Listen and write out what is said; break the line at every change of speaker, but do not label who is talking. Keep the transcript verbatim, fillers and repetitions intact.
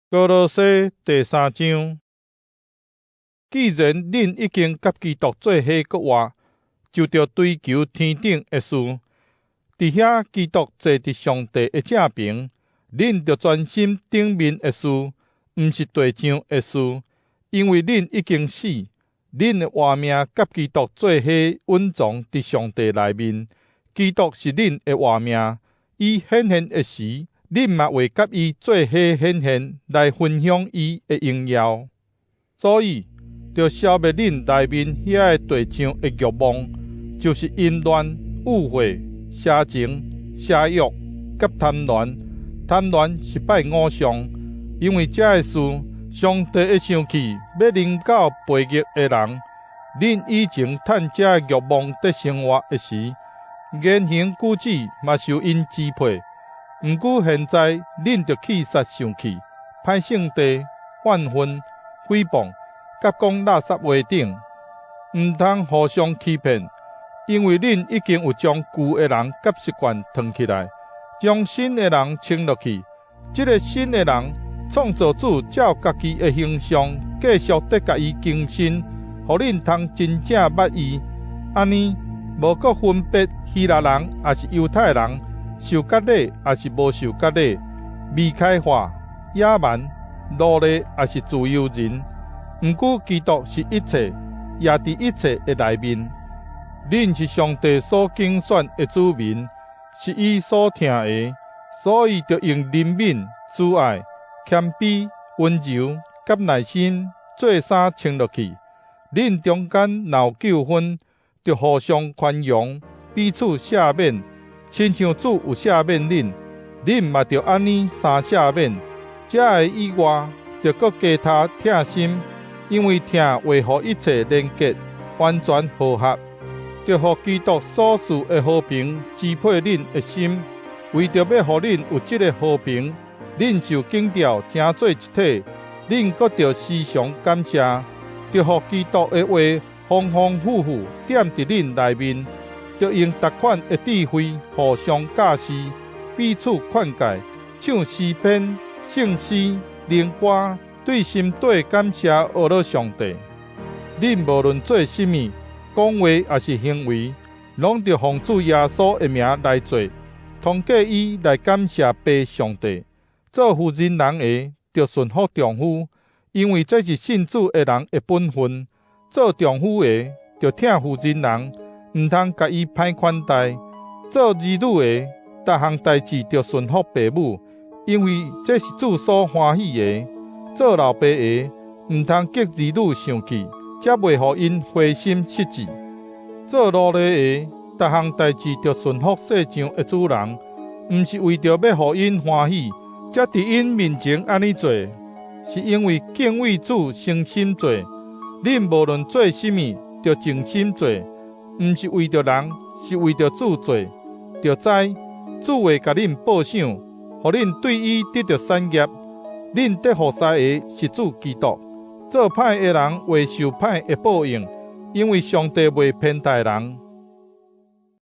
歌罗西第三章，既然恁已经甲基督做伙国活，就着追求天顶的事。伫遐基督坐伫上帝的正边，恁着专心顶面的事，毋是地上的事，因为恁已经死，恁的活命甲基督做伙稳藏伫上帝内面。基督是恁的活命，伊显现的时，恁嘛会甲伊做伙显现，来分享伊的荣耀。所以，着消灭恁内面遐个地上的欲望，就是淫乱、误会、邪情、邪欲、甲贪婪。贪婪是拜偶像，因为这个事，上帝会生气，要临到悖逆的人。恁以前趁这欲望得生活的时，言行举止嘛受因支配。毋过现在，恁着气煞生气，歹性地、怨愤、诽谤，甲讲垃圾话等，毋通互相欺骗，因为恁已经有将旧的人甲习惯藏起来，将新的人穿落去。这个新的人，创造主照家己的形象，继续得甲伊更新，互恁通真正捌伊。安尼，无搁分别希腊人也是犹太人，受割礼也是无受割礼，未开化、野蛮、奴隶也是自由人。毋过基督是一切，也伫一切的内面。恁是上帝所拣选的子民，是伊所疼的，所以着用怜悯、慈爱、谦卑、温柔、甲耐心做衫穿落去。恁中间若有纠纷，着互相宽容，彼此赦免，亲像主有赦免恁，恁嘛着安尼相赦免。这个以外，着搁加他疼心，因为疼维护一切连结，完全和合，着互基督所赐的和平支配恁的心。为着要互恁有这个和平，恁受敬调成做一体，恁搁着时常感谢，着互基督的话丰丰富富点伫恁内面，着用逐款的智慧互相教示，彼此劝诫，唱诗篇、圣诗、灵歌，对心底感谢学了上帝。恁无论做甚物，讲话也是行为，拢着奉主耶稣的名来做，通过伊来感谢爸上帝。做妇人人的，着顺服丈夫，因为这是信主的人的本分。做丈夫的，着疼妇人人，毋通甲伊歹款待。做儿女的，逐项代志着顺服爸母，因为这是主所欢喜的。做老爸的，毋通激儿女生气，则袂互因灰心失志。做奴隶的，逐项代志着顺服世上的主人，毋是为着要互因欢喜，则伫因面前安尼做，是因为敬畏主诚心做。恁无论做甚物，着静心做，毋是为着人，是为着主做。着知主会甲恁报赏，互恁对伊得着产业。恁得服侍的是主基督。做歹的人会受歹的报应，因为上帝袂偏待人。